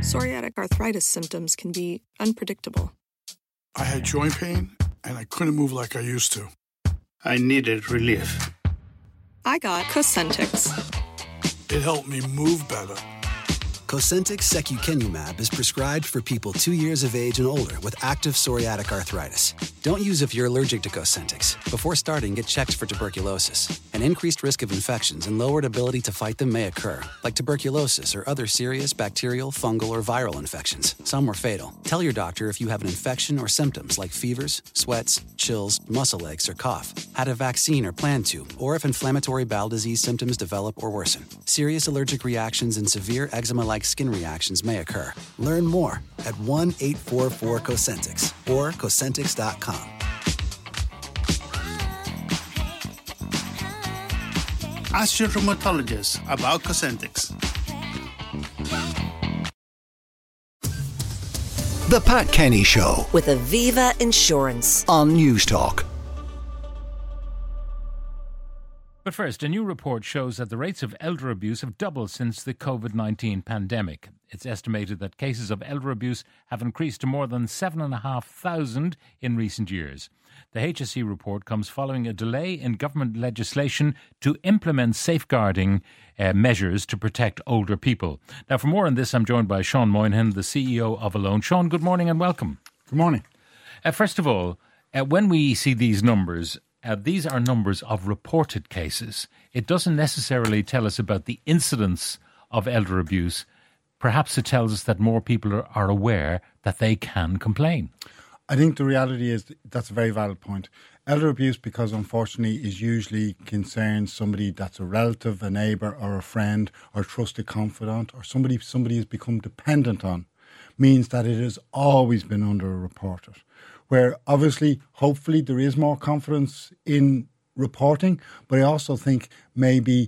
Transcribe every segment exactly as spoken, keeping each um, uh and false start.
Psoriatic arthritis symptoms can be unpredictable. I had joint pain, and I couldn't move like I used to. I needed relief. I got Cosentyx. It helped me move better. Cosentyx secukinumab is prescribed for people two years of age and older with active psoriatic arthritis. Don't use if you're allergic to Cosentyx. Before starting, get checked for tuberculosis. An increased risk of infections and lowered ability to fight them may occur, like tuberculosis or other serious bacterial, fungal, or viral infections. Some were fatal. Tell your doctor if you have an infection or symptoms like fevers, sweats, chills, muscle aches, or cough, had a vaccine or plan to, or if inflammatory bowel disease symptoms develop or worsen. Serious allergic reactions and severe eczema-like skin reactions may occur. Learn more at one eight four four Cosentyx or Cosentyx dot com. Ask your rheumatologist about Cosentyx. The Pat Kenny Show with Aviva Insurance on News Talk. But first, a new report shows that the rates of elder abuse have doubled since the covid nineteen pandemic. It's estimated that cases of elder abuse have increased to more than seven thousand five hundred in recent years. The H S E report comes following a delay in government legislation to implement safeguarding uh, measures to protect older people. Now, for more on this, I'm joined by Sean Moynihan, the C E O of Alone. Sean, good morning and welcome. Good morning. Uh, first of all, uh, when we see these numbers, Uh, these are numbers of reported cases. It doesn't necessarily tell us about the incidence of elder abuse. Perhaps it tells us that more people are, are aware that they can complain. I think the reality is that's a very valid point. Elder abuse, because unfortunately is usually concerns somebody that's a relative, a neighbour or a friend or trusted confidant or somebody somebody has become dependent on, means that it has always been underreported. Where obviously, hopefully, there is more confidence in reporting, but I also think maybe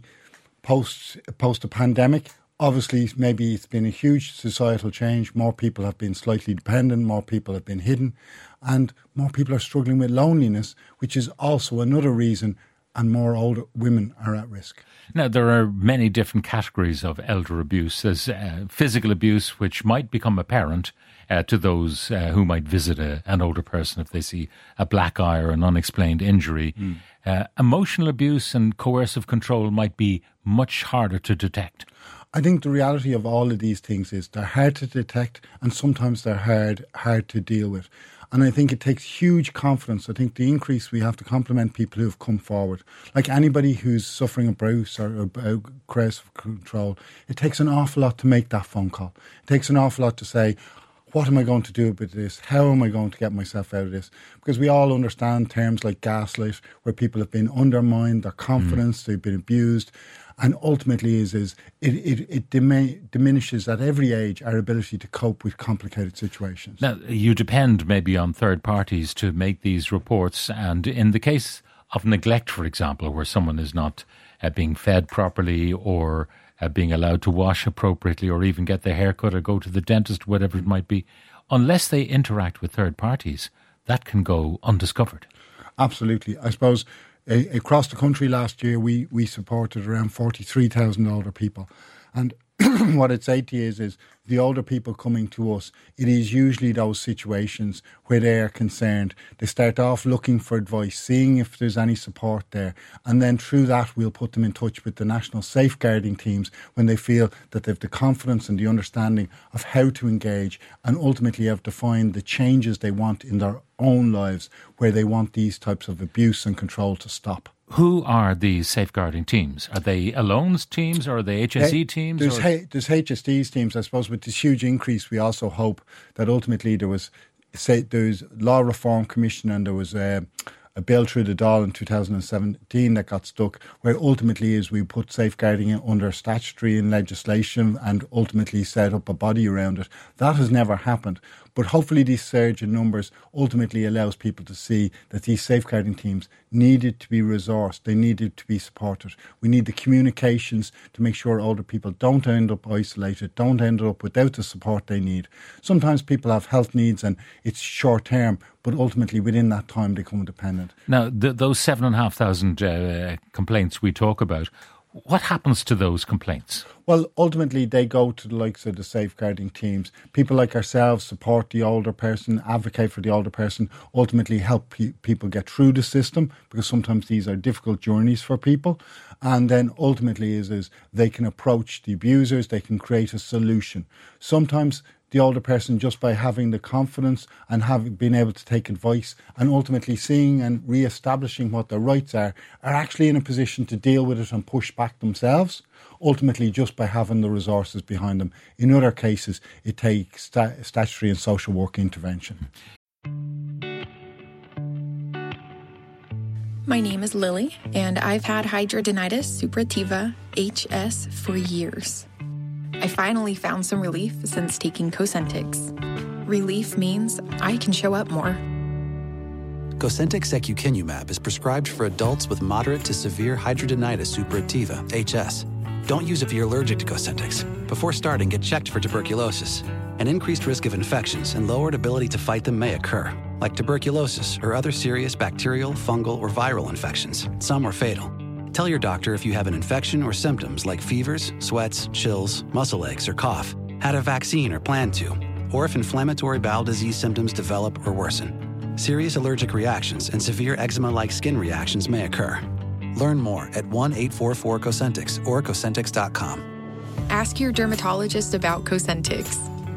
post post the pandemic, obviously, maybe it's been a huge societal change. More people have been slightly dependent, more people have been hidden, and more people are struggling with loneliness, which is also another reason, and more older women are at risk. Now, there are many different categories of elder abuse. There's uh, physical abuse, which might become apparent uh, to those uh, who might visit a, an older person if they see a black eye or an unexplained injury. Mm. Uh, emotional abuse and coercive control might be much harder to detect. I think the reality of all of these things is they're hard to detect and sometimes they're hard hard to deal with. And I think it takes huge confidence. I think the increase, we have to compliment people who have come forward. Like anybody who's suffering a bruise or a coercive control, it takes an awful lot to make that phone call. It takes an awful lot to say, what am I going to do about this? How am I going to get myself out of this? Because we all understand terms like gaslight, where people have been undermined, their confidence, mm. they've been abused. And ultimately is, is it, it, it dimi- diminishes at every age our ability to cope with complicated situations. Now, you depend maybe on third parties to make these reports. And in the case of neglect, for example, where someone is not uh, being fed properly or uh, being allowed to wash appropriately or even get their hair cut or go to the dentist, whatever it might be, unless they interact with third parties, that can go undiscovered. Absolutely. I suppose a, across the country last year, we, we supported around forty-three thousand older people. And what I'd say to you is, is the older people coming to us, it is usually those situations where they are concerned. They start off looking for advice, seeing if there's any support there. And then through that, we'll put them in touch with the national safeguarding teams when they feel that they've the confidence and the understanding of how to engage and ultimately have defined the changes they want in their own lives where they want these types of abuse and control to stop. Who are these safeguarding teams? Are they Alone's teams or are they H S E teams? There's, H- there's H S E's teams. I suppose with this huge increase, we also hope that ultimately there was, say, there's Law Reform Commission and there was a, a bill through the Dáil in two thousand seventeen that got stuck, where ultimately is we put safeguarding under statutory and legislation and ultimately set up a body around it. That has never happened. But hopefully this surge in numbers ultimately allows people to see that these safeguarding teams needed to be resourced. They needed to be supported. We need the communications to make sure older people don't end up isolated, don't end up without the support they need. Sometimes people have health needs and it's short term, but ultimately within that time they become dependent. Now, the, those seven and a half thousand uh, complaints we talk about, What happens to those complaints? Well, ultimately, they go to the likes of the safeguarding teams. People like ourselves support the older person, advocate for the older person, ultimately help pe- people get through the system, because sometimes these are difficult journeys for people. And then ultimately is, is they can approach the abusers, they can create a solution. Sometimes the older person, just by having the confidence and having been able to take advice and ultimately seeing and re-establishing what their rights are, are actually in a position to deal with it and push back themselves, ultimately just by having the resources behind them. In other cases, it takes sta- statutory and social work intervention. My name is Lily, and I've had hidradenitis suppurativa, H S, for years. I finally found some relief since taking Cosentyx. Relief means I can show up more. Cosentyx secukinumab is prescribed for adults with moderate to severe hidradenitis suppurativa, H S. Don't use if you're allergic to Cosentyx. Before starting, get checked for tuberculosis. An increased risk of infections and lowered ability to fight them may occur, like tuberculosis or other serious bacterial, fungal, or viral infections. Some are fatal. Tell your doctor if you have an infection or symptoms like fevers, sweats, chills, muscle aches, or cough, had a vaccine or plan to, or if inflammatory bowel disease symptoms develop or worsen. Serious allergic reactions and severe eczema-like skin reactions may occur. Learn more at one eight four four Cosentyx or Cosentyx dot com. Ask your dermatologist about Cosentyx.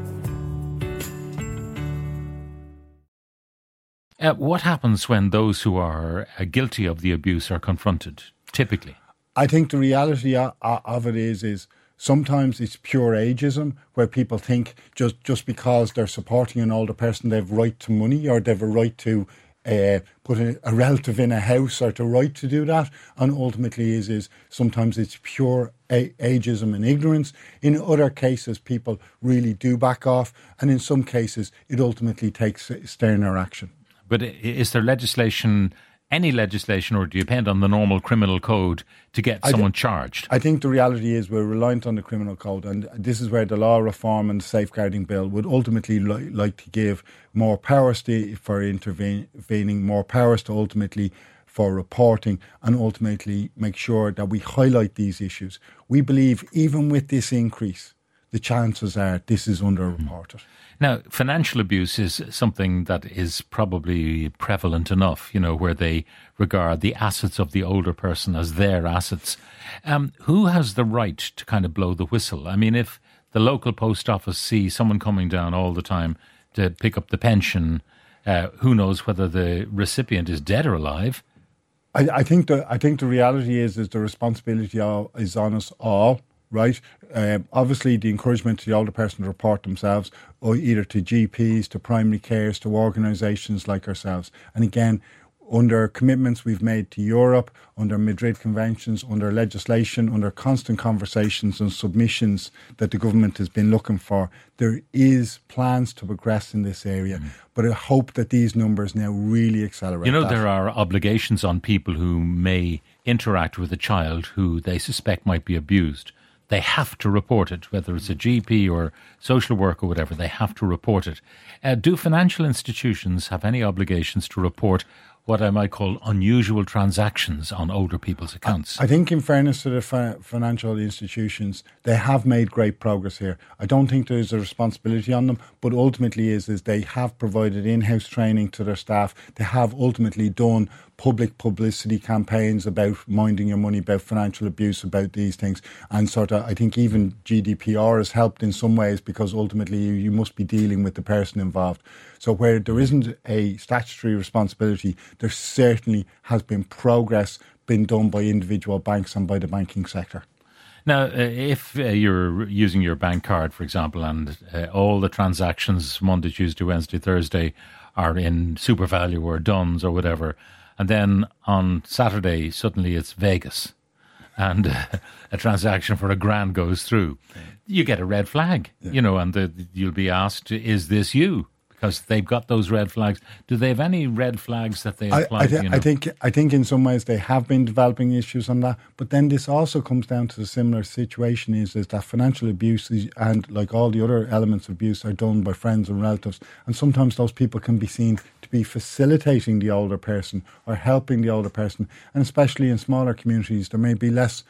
Uh, what happens when those who are uh, guilty of the abuse are confronted, typically? I think the reality of, of it is, is sometimes it's pure ageism, where people think just, just because they're supporting an older person, they've right to money or they've a right to uh, put a, a relative in a house or to right to do that. And ultimately is, is sometimes it's pure a- ageism and ignorance. In other cases, people really do back off. And in some cases, it ultimately takes sterner action. But is there legislation, any legislation, or do you depend on the normal criminal code to get I someone th- charged? I think the reality is we're reliant on the criminal code, and this is where the law reform and the safeguarding bill would ultimately li- like to give more powers to, for intervening, more powers to ultimately for reporting, and ultimately make sure that we highlight these issues. We believe even with this increase, the chances are this is underreported. Now, financial abuse is something that is probably prevalent enough, you know, where they regard the assets of the older person as their assets. Um, who has the right to kind of blow the whistle? I mean, if the local post office sees someone coming down all the time to pick up the pension, uh, who knows whether the recipient is dead or alive? I, I think the I think the reality is is the responsibility of, is on us all. Right. Um, obviously, the encouragement to the older person to report themselves, or either to G Ps, to primary cares, to organisations like ourselves. And again, under commitments we've made to Europe, under Madrid conventions, under legislation, under constant conversations and submissions that the government has been looking for, there is plans to progress in this area. Mm. But I hope that these numbers now really accelerate. You know, that. There are obligations on people who may interact with a child who they suspect might be abused. They have to report it, whether it's a G P or social work or whatever, they have to report it. Uh, do financial institutions have any obligations to report what I might call unusual transactions on older people's accounts? I think in fairness to the fi- financial institutions, they have made great progress here. I don't think there's a responsibility on them, but ultimately is, is they have provided in-house training to their staff. They have ultimately done public publicity campaigns about minding your money, about financial abuse, about these things. And sort of, I think even G D P R has helped in some ways, because ultimately you, you must be dealing with the person involved. So where there isn't a statutory responsibility, there certainly has been progress being done by individual banks and by the banking sector. Now, uh, if uh, you're using your bank card, for example, and uh, all the transactions Monday, Tuesday, Wednesday, Thursday are in SuperValu or Duns or whatever, and then on Saturday, suddenly it's Vegas, and uh, a transaction for a grand goes through, you get a red flag, yeah. you know, and the, you'll be asked, is this you? Because they've got those red flags. Do they have any red flags that they apply? I, I, th- you know? I think I think in some ways they have been developing issues on that. But then this also comes down to the similar situation is, is that financial abuse is, and like all the other elements of abuse are done by friends and relatives. And sometimes those people can be seen to be facilitating the older person or helping the older person. And especially in smaller communities, there may be less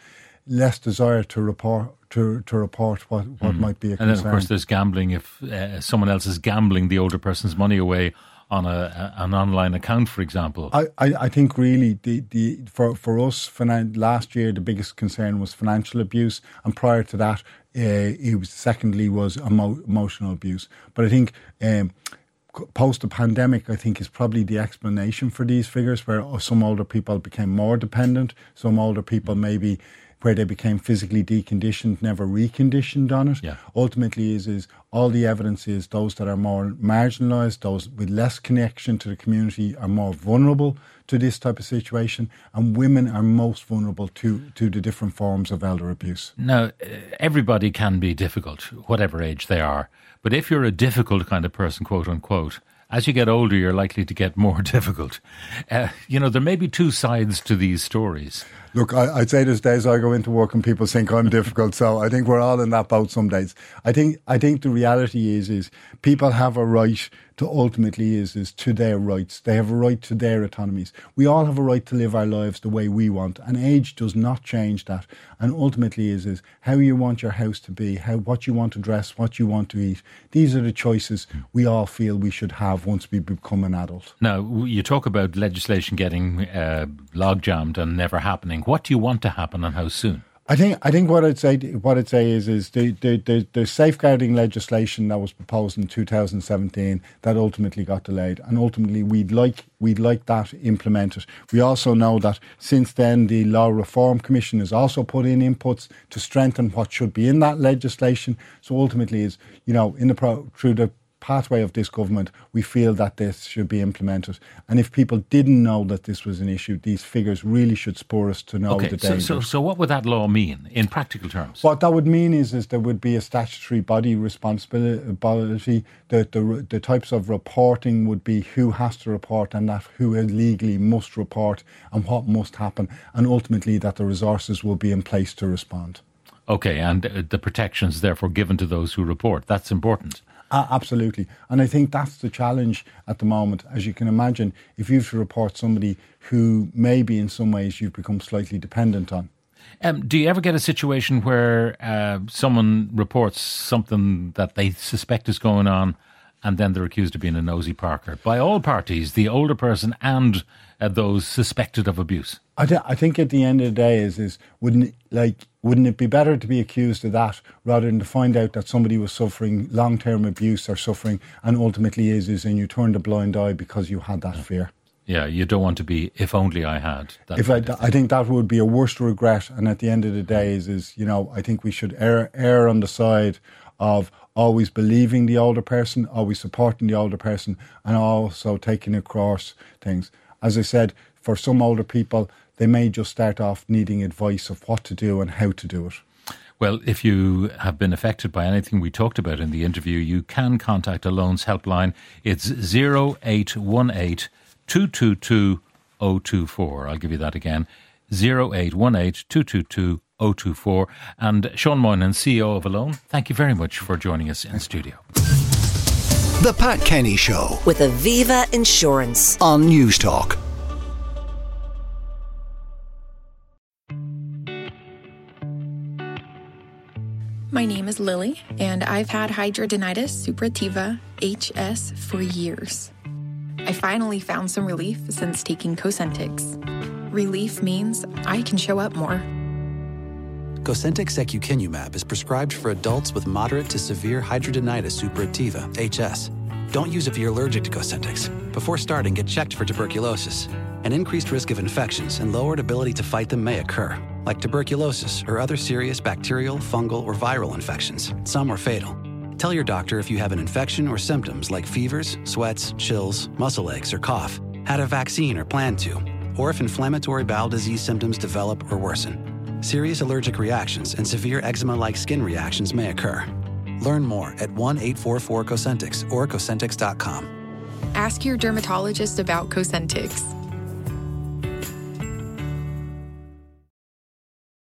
less desire to report to to report what, what mm. might be a concern. And then, of course, there's gambling. If uh, someone else is gambling the older person's money away on a, a an online account, for example. I, I, I think really the, the for for us finan- last year the biggest concern was financial abuse, and prior to that, uh, it was secondly was emo- emotional abuse. But I think. Um, Post the pandemic, I think, is probably the explanation for these figures, where some older people became more dependent, some older people maybe where they became physically deconditioned, never reconditioned on it. Yeah. Ultimately, is is all the evidence is those that are more marginalised, those with less connection to the community, are more vulnerable to this type of situation, and women are most vulnerable to, to the different forms of elder abuse. Now, everybody can be difficult, whatever age they are. But if you're a difficult kind of person, quote unquote, as you get older, you're likely to get more difficult. Uh, you know, there may be two sides to these stories. Look, I, I'd say there's days I go into work and people think I'm difficult, so I think we're all in that boat some days. I think I think the reality is is people have a right to ultimately is is to their rights. They have a right to their autonomies. We all have a right to live our lives the way we want, and age does not change that. And ultimately is is how you want your house to be, how what you want to dress, what you want to eat. These are the choices we all feel we should have once we become an adult. Now, you talk about legislation getting uh, log-jammed and never happening. What do you want to happen and how soon? I think I think what I'd say what I'd say is is the the, the, the safeguarding legislation that was proposed in two thousand seventeen that ultimately got delayed, and ultimately we'd like we'd like that implemented. We also know that since then the Law Reform Commission has also put in inputs to strengthen what should be in that legislation. So ultimately, is you know in the pro, through the pathway of this government, we feel that this should be implemented. And if people didn't know that this was an issue, these figures really should spur us to know okay, the so, dangers. So, so what would that law mean in practical terms? What that would mean is, is there would be a statutory body responsibility. The, the, the types of reporting would be who has to report and that who legally must report and what must happen. And ultimately that the resources will be in place to respond. Okay, and uh, the protections therefore given to those who report. That's important. Uh, absolutely. And I think that's the challenge at the moment. As you can imagine, if you have to report somebody who maybe in some ways you've become slightly dependent on. Um, do you ever get a situation where uh, someone reports something that they suspect is going on and then they're accused of being a nosy Parker by all parties, the older person and uh, those suspected of abuse? I, th- I think at the end of the day is is wouldn't it, like wouldn't it be better to be accused of that rather than to find out that somebody was suffering long term abuse or suffering and ultimately is is and you turned a blind eye because you had that fear. Yeah, you don't want to be if only I had. That if I, I think that would be a worst regret. And at the end of the day is is you know I think we should err err on the side of always believing the older person, always supporting the older person, and also taking across things. As I said, for some older people, they may just start off needing advice of what to do and how to do it. Well, if you have been affected by anything we talked about in the interview, you can contact Alone's helpline. It's zero eight one eight, two two two, zero two four. I'll give you that again. zero eight one eight, two two two, zero two four. And Sean Moynihan, C E O of Alone, thank you very much for joining us in the studio. The Pat Kenny Show with Aviva Insurance on News Talk. My name is Lily, and I've had hidradenitis suppurativa, H S, for years. I finally found some relief since taking Cosentyx. Relief means I can show up more. Cosentyx secukinumab is prescribed for adults with moderate to severe hidradenitis suppurativa, H S. Don't use if you're allergic to Cosentyx. Before starting, get checked for tuberculosis. An increased risk of infections and lowered ability to fight them may occur, like tuberculosis or other serious bacterial, fungal, or viral infections. Some are fatal. Tell your doctor if you have an infection or symptoms like fevers, sweats, chills, muscle aches, or cough, had a vaccine or plan to, or if inflammatory bowel disease symptoms develop or worsen. Serious allergic reactions and severe eczema-like skin reactions may occur. Learn more at one eight four four Cosentyx or Cosentyx dot com. Ask your dermatologist about Cosentyx.